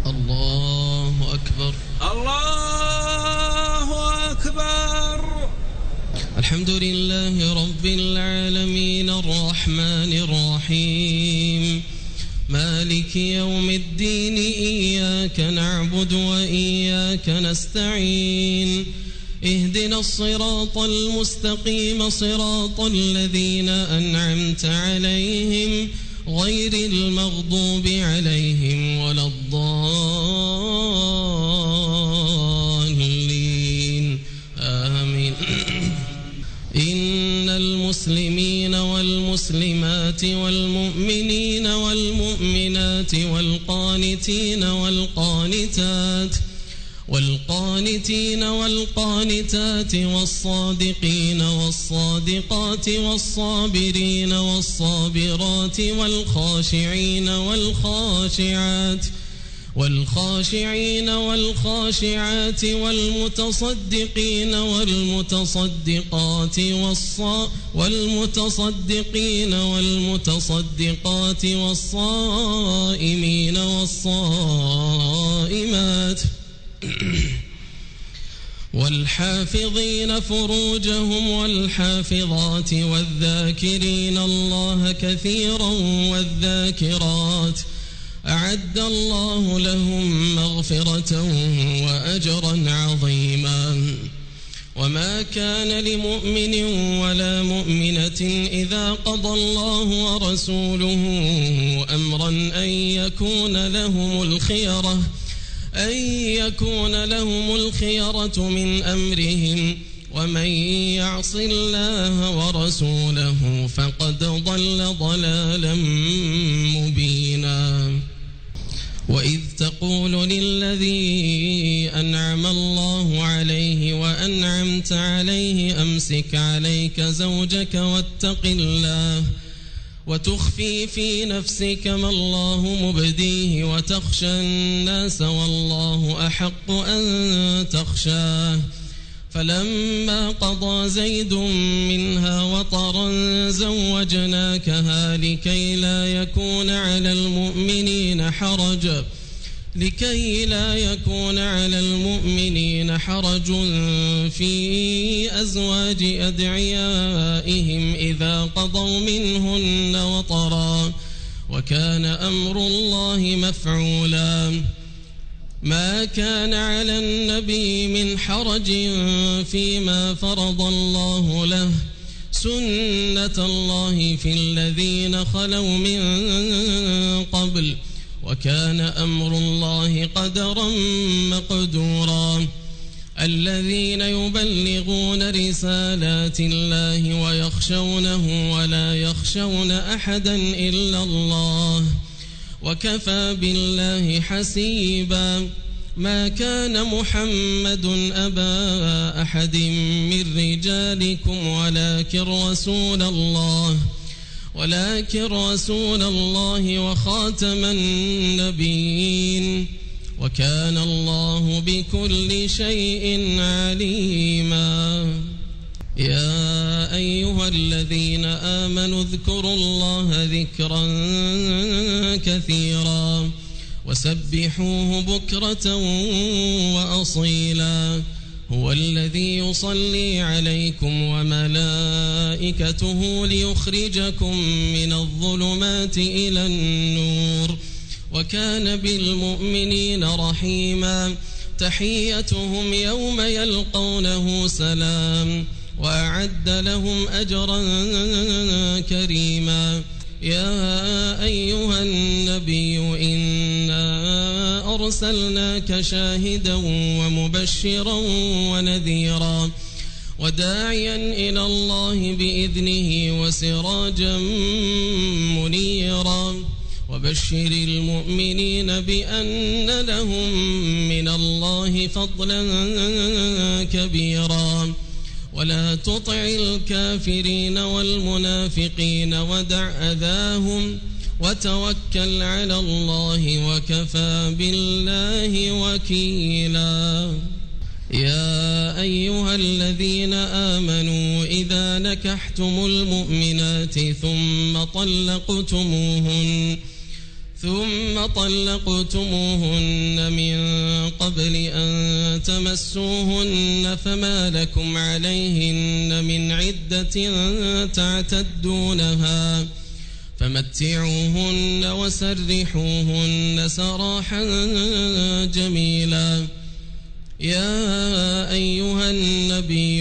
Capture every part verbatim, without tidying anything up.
الله أكبر. الله أكبر. الحمد لله رب العالمين الرحمن الرحيم مالك يوم الدين إياك نعبد وإياك نستعين اهدنا الصراط المستقيم صراط الذين أنعمت عليهم غير المغضوب عليهم ولا الضالين آمين. إن المسلمين والمسلمات والمؤمنين والمؤمنات والقانتين والقانتات والقانتين والقانتات والصادقين والصادقات والصابرين والصابرات والخاشعين والخاشعات والخاشعين والخاشعات والمتصدقين والمتصدقات والمتصدقين والمتصدقات والصائمين والصائمات والحافظين فروجهم والحافظات والذاكرين الله كثيرا والذاكرات أعد الله لهم مغفرة وأجرا عظيما. وما كان لمؤمن ولا مؤمنة إذا قضى الله ورسوله أمرا أن يكون لهم الخيرة أن يكون لهم الخيرة من أمرهم ومن يعص الله ورسوله فقد ضل ضلالا مبينا. وإذ تقول للذي أنعم الله عليه وأنعمت عليه أمسك عليك زوجك واتق الله وتخفي في نفسك ما الله مبديه وتخشى الناس والله أحق أن تخشاه فلما قضى زيد منها وطرا زوجناكها لكي لا يكون على المؤمنين حرج لكي لا يكون على المؤمنين حرج في أزواج أدعيائهم إذا قضوا منهن وطرا وكان أمر الله مفعولا. ما كان على النبي من حرج فيما فرض الله له سنة الله في الذين خلوا من قبل وكان أمر الله قدرا مقدورا. الذين يبلغون رسالات الله ويخشونه ولا يخشون أحدا إلا الله وكفى بالله حسيبا. ما كان محمد أبا أحد من رجالكم ولكن رسول الله ولكن رسول الله وخاتم النبيين وكان الله بكل شيء عليما. يا أيها الذين آمنوا اذكروا الله ذكرا كثيرا وسبحوه بكرة وأصيلا. هو الذي يصلي عليكم وملائكته ليخرجكم من الظلمات إلى النور وكان بالمؤمنين رحيما. تحيتهم يوم يلقونه سلام وأعد لهم أجرا كريما. يا أيها النبي إنا أرسلناك شاهدا ومبشرا ونذيرا وداعيا إلى الله بإذنه وسراجا منيرا. وبشر المؤمنين بأن لهم من الله فضلا كبيرا. ولا تطع الكافرين والمنافقين ودع أذاهم وتوكل على الله وكفى بالله وكيلا. يا أيها الذين آمنوا إذا نكحتم المؤمنات ثم طلقتموهن ثم طلقتموهن من قبل أن تمسوهن فما لكم عليهن من عدة تعتدونها فمتعوهن وسرحوهن سراحا جميلا. يا أيها النبي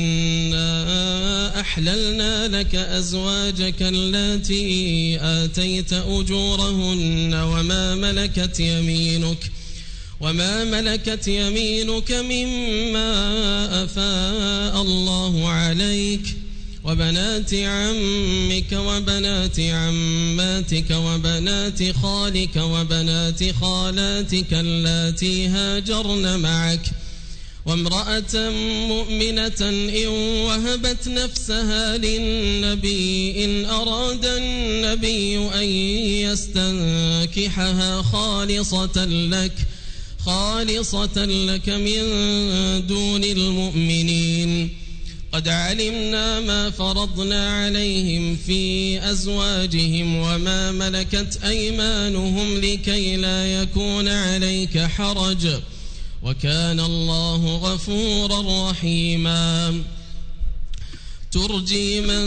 إنا أحللنا لك أزواجك التي آتيت أجورهن وما ملكت يمينك وما ملكت يمينك مما أفاء الله عليك وبنات عمك وبنات عماتك وبنات خالك وبنات خالاتك اللاتي هاجرن معك وامرأة مؤمنة إن وهبت نفسها للنبي إن أراد النبي أن يستنكحها خالصة لك خالصة لك من دون المؤمنين. قد علمنا ما فرضنا عليهم في أزواجهم وما ملكت أيمانهم لكي لا يكون عليك حرج وكان الله غفورا رحيما. ترجي من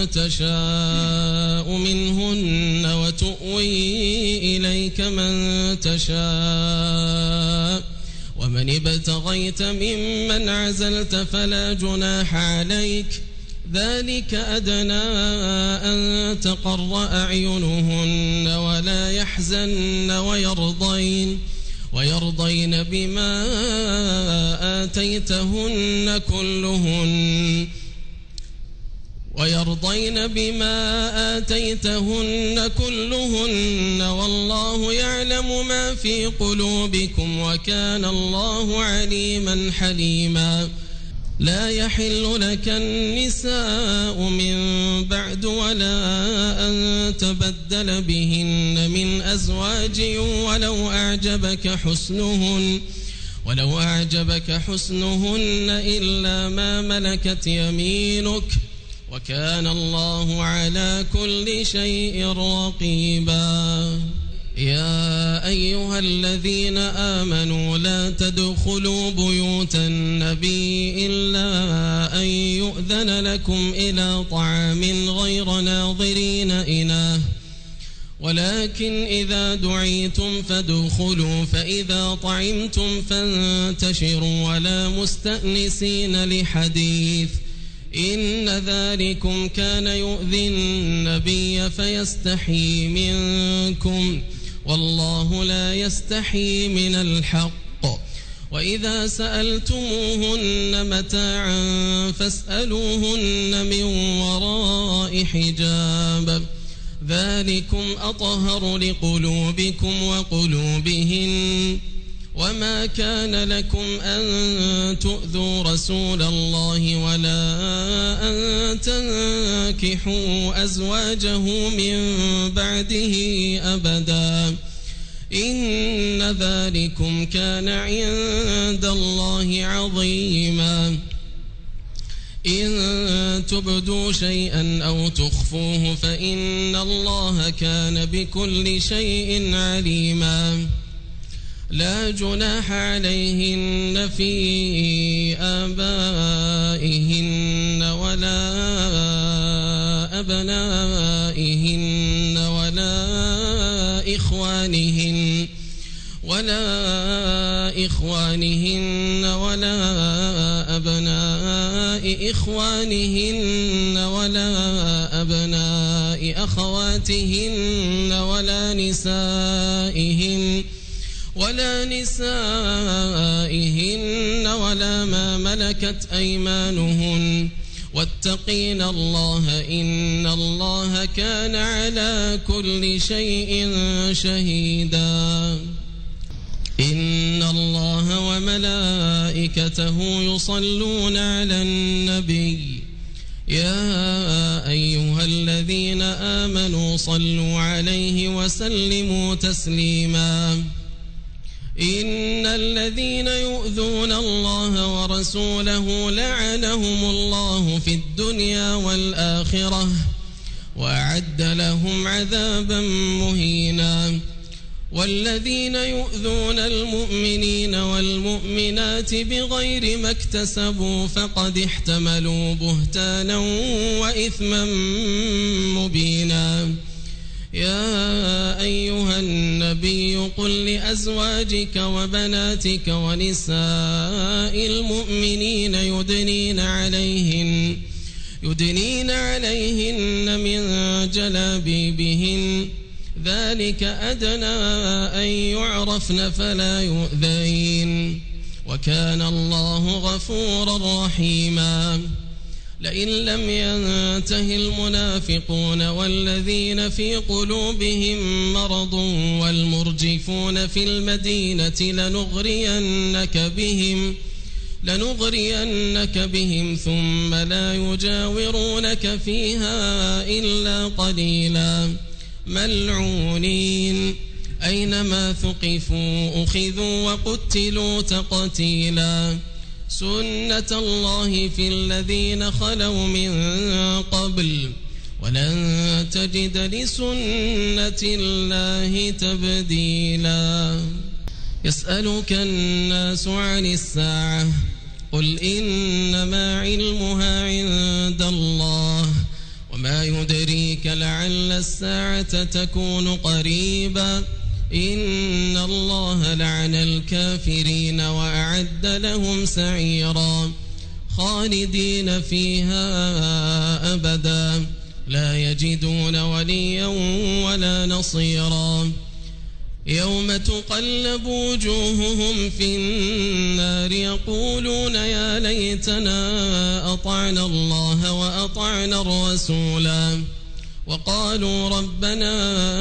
تشاء منهن وتؤوي إليك من تشاء ومن ابتغيت ممن عزلت فلا جناح عليك ذلك أدنى أن تقر أعينهن ولا يحزن ويرضين ويرضين بما آتيتهن كلهن ويرضين بما آتيتهن كلهن والله يعلم ما في قلوبكم وكان الله عليما حليما. لا يحل لك النساء من بعد ولا أن تبدل بهن من أزواج ولو أعجبك حسنهن ولو أعجبك حسنهن إلا ما ملكت يمينك وكان الله على كل شيء رقيبا. يا أيها الذين آمنوا لا تدخلوا بيوت النبي إلا أن يؤذن لكم إلى طعام غير ناظرين إناه ولكن إذا دعيتم فادخلوا فإذا طعمتم فانتشروا ولا مستأنسين لحديث إن ذلكم كان يؤذي النبي فيستحي منكم والله لا يستحي من الحق. وإذا سألتموهن متاعا فاسألوهن من وراء حجاب ذلكم أطهر لقلوبكم وقلوبهن. وما كان لكم أن تؤذوا رسول الله ولا أن تنكحوا أزواجه من بعده أبدا إن ذلكم كان عند الله عظيما. إن تبدوا شيئا أو تخفوه فإن الله كان بكل شيء عليما. لا جناح عليهن في آبائهن ولا أبنائهن ولا إخوانهن ولا إخوانهن ولا أبناء إخوانهن ولا أبناء أخواتهن ولا نسائهن ولا نسائهن ولا ما ملكت أيمانهن واتقين الله إن الله كان على كل شيء شهيدا. إن الله وملائكته يصلون على النبي يا أيها الذين آمنوا صلوا عليه وسلموا تسليما. إن الذين يؤذون الله ورسوله لعنهم الله في الدنيا والآخرة وأعد لهم عذابا مهينا. والذين يؤذون المؤمنين والمؤمنات بغير ما اكتسبوا فقد احتملوا بهتانا وإثما مبينا. يا أيها النبي قل لأزواجك وبناتك ونساء المؤمنين يدنين عليهن يدنين عليهن من جلابيبهن ذلك أدنى أن يعرفن فلا يؤذين وكان الله غفورا رحيما. لئن لم ينته المنافقون والذين في قلوبهم مرض والمرجفون في المدينة لنغرينك بهم لنغرينك بهم ثم لا يجاورونك فيها إلا قليلا ملعونين أينما ثقفوا أخذوا وقتلوا تقتيلا. سنة الله في الذين خلوا من قبل ولن تجد لسنة الله تبديلا. يسألك الناس عن الساعة قل إنما علمها عند الله وما يدريك لعل الساعة تكون قريبا. إن الله لعن الكافرين وأعد لهم سعيرا خالدين فيها أبدا لا يجدون وليا ولا نصيرا. يوم تقلب وجوههم في النار يقولون يا ليتنا أطعنا الله وأطعنا الرسولا وقالوا ربنا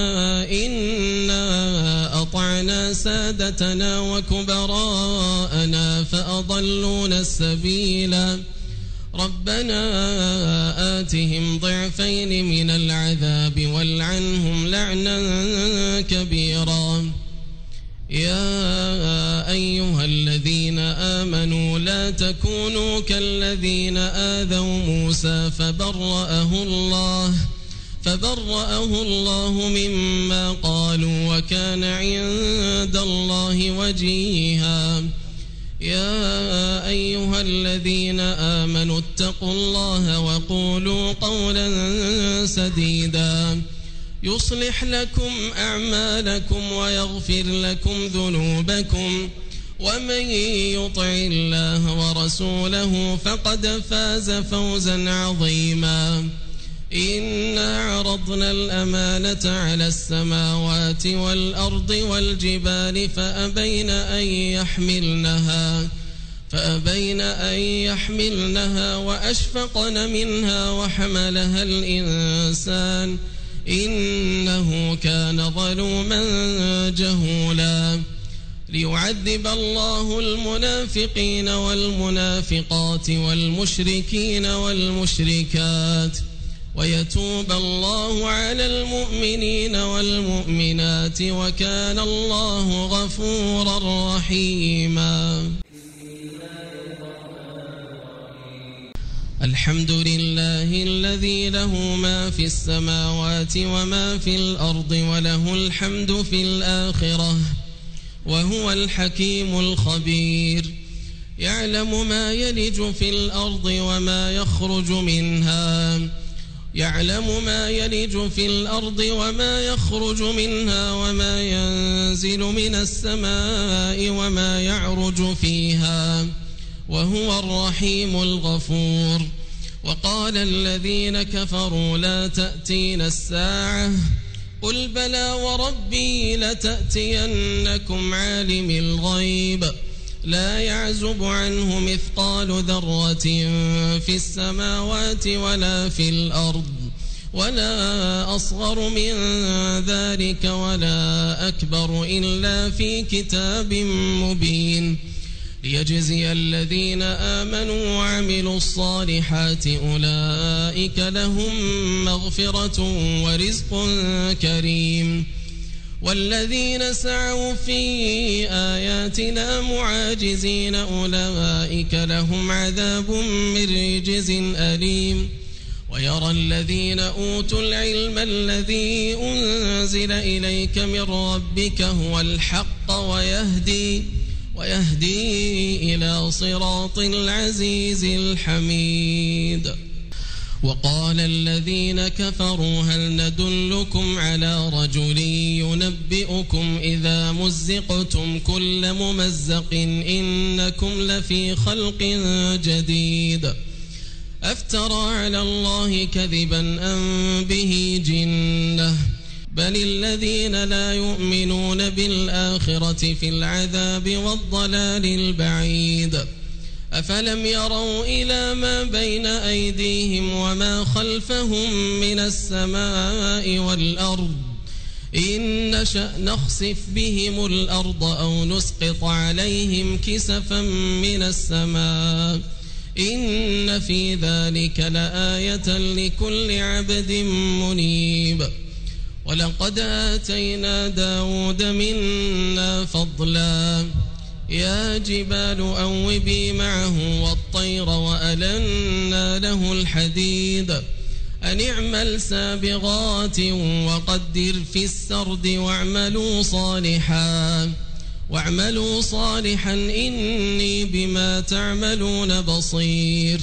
إنا أطعنا سادتنا وكبراءنا فأضلونا السبيلا. ربنا آتهم ضعفين من العذاب والعنهم لعنا كبيرا. يا أيها الذين آمنوا لا تكونوا كالذين آذوا موسى فبرأه الله فبرأه الله مما قالوا وكان عند الله وجيها. يا أيها الذين آمنوا اتقوا الله وقولوا قولا سديدا يصلح لكم أعمالكم ويغفر لكم ذنوبكم ومن يطع الله ورسوله فقد فاز فوزا عظيما. إنا عرضنا الأمانة على السماوات والأرض والجبال فأبين أن يحملنها فأبين أن يحملنها وأشفقن منها وحملها الإنسان إنه كان ظلوما جهولا. ليعذب الله المنافقين والمنافقات والمشركين والمشركات ويتوب الله على المؤمنين والمؤمنات وكان الله غفورا رحيما. الحمد لله الذي له ما في السماوات وما في الأرض وله الحمد في الآخرة وهو الحكيم الخبير. يعلم ما يلج في الأرض وما يخرج منها يعلم ما يلج في الأرض وما يخرج منها وما ينزل من السماء وما يعرج فيها وهو الرحيم الغفور. وقال الذين كفروا لا تأتين الساعة قل بلى وربي لتأتينكم عالم الغيب لا يعزب عنه مثقال ذرة في السماوات ولا في الأرض ولا أصغر من ذلك ولا أكبر إلا في كتاب مبين. ليجزي الذين آمنوا وعملوا الصالحات أولئك لهم مغفرة ورزق كريم. والذين سعوا في آياتنا معاجزين أولئك لهم عذاب من رجز أليم. ويرى الذين أوتوا العلم الذي أنزل إليك من ربك هو الحق ويهدي ويهدي إلى صراط العزيز الحميد. وقال الذين كفروا هل ندلكم على رجل ينبئكم إذا مزقتم كل ممزق إنكم لفي خلق جديد أفترى على الله كذبا أم به جنة بل الذين لا يؤمنون بالآخرة في العذاب والضلال البعيد. أفلم يروا إلى ما بين أيديهم وما خلفهم من السماء والأرض إن نشأ نخسف بهم الأرض أو نسقط عليهم كسفا من السماء إن في ذلك لآية لكل عبد منيب. ولقد آتينا داود منا فضلا يا جبال أوبي معه والطير وألنا له الحديد أن اعمل سابغات وقدر في السرد واعملوا صالحا واعملوا صالحا إني بما تعملون بصير.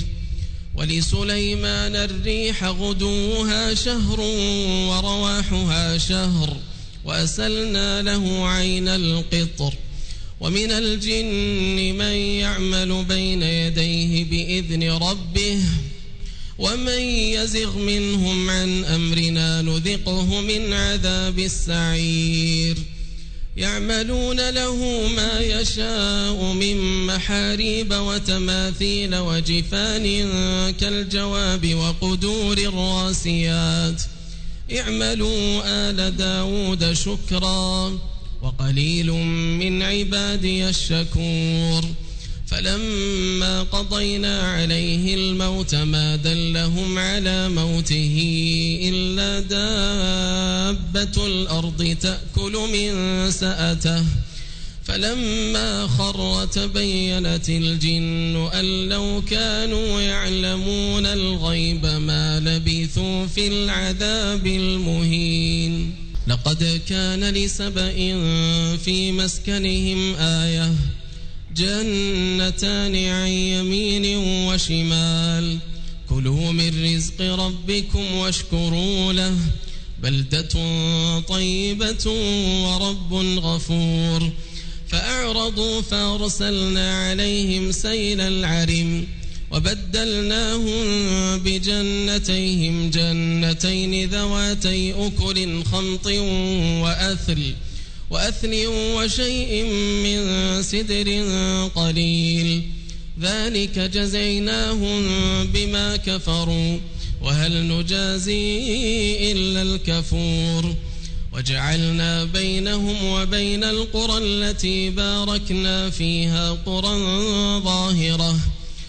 ولسليمان الريح غدوها شهر ورواحها شهر وأسلنا له عين القطر ومن الجن من يعمل بين يديه بإذن ربه ومن يزغ منهم عن أمرنا نذقه من عذاب السعير. يعملون له ما يشاء من محاريب وتماثيل وجفان كالجواب وقدور الراسيات اعملوا آل داود شكرا وقليل من عبادي الشكور. فلما قضينا عليه الموت ما دلهم على موته إلا دابة الأرض تأكل من سأته فلما خر تبينت الجن أن لو كانوا يعلمون الغيب ما لبثوا في العذاب المهين. لقد كان لسبإ في مسكنهم آية جنتان عن يمين وشمال كلوا من رزق ربكم واشكروا له بلدة طيبة ورب غفور. فأعرضوا فأرسلنا عليهم سيل العرم وبدلناهم بجنتيهم جنتين ذواتي أكل خمط وأثل وأثل وشيء من سدر قليل ذلك جزيناهم بما كفروا وهل نجازي إلا الكفور. وجعلنا بينهم وبين القرى التي باركنا فيها قرى ظاهرة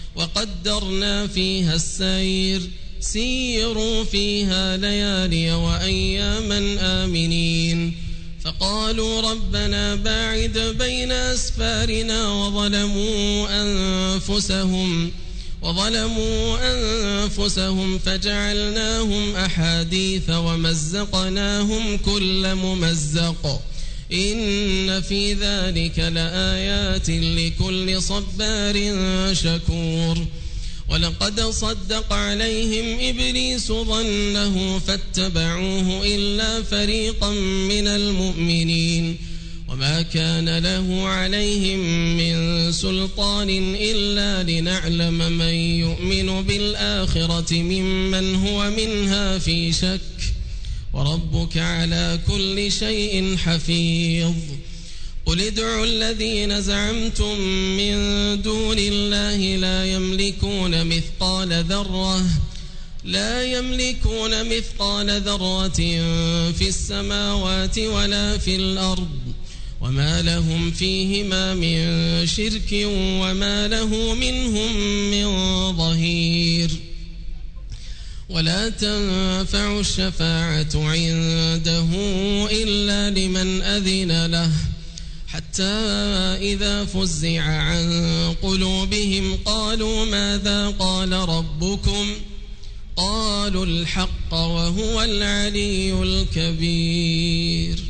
وقدرنا فيها السير سيروا فيها ليالي وأياما آمنين. فقالوا ربنا باعد بين أسفارنا وظلموا أنفسهم وظلموا أنفسهم فجعلناهم أحاديث ومزقناهم كل ممزق إن في ذلك لآيات لكل صبار شكور. ولقد صدق عليهم إبليس ظنه فاتبعوه إلا فريقا من المؤمنين وما كان له عليهم من سلطان إلا لنعلم من يؤمن بالآخرة ممن هو منها في شك وربك على كل شيء حفيظ. قل ادعوا الذين زعمتم من دون الله لا يملكون مثقال ذرة لا يملكون مثقال ذرة في السماوات ولا في الأرض وما لهم فيهما من شرك وما له منهم من ظهير. ولا تنفع الشفاعة عنده إلا لمن أذن له حتى إذا فزع عن قلوبهم قالوا ماذا قال ربكم قالوا الحق وهو العلي الكبير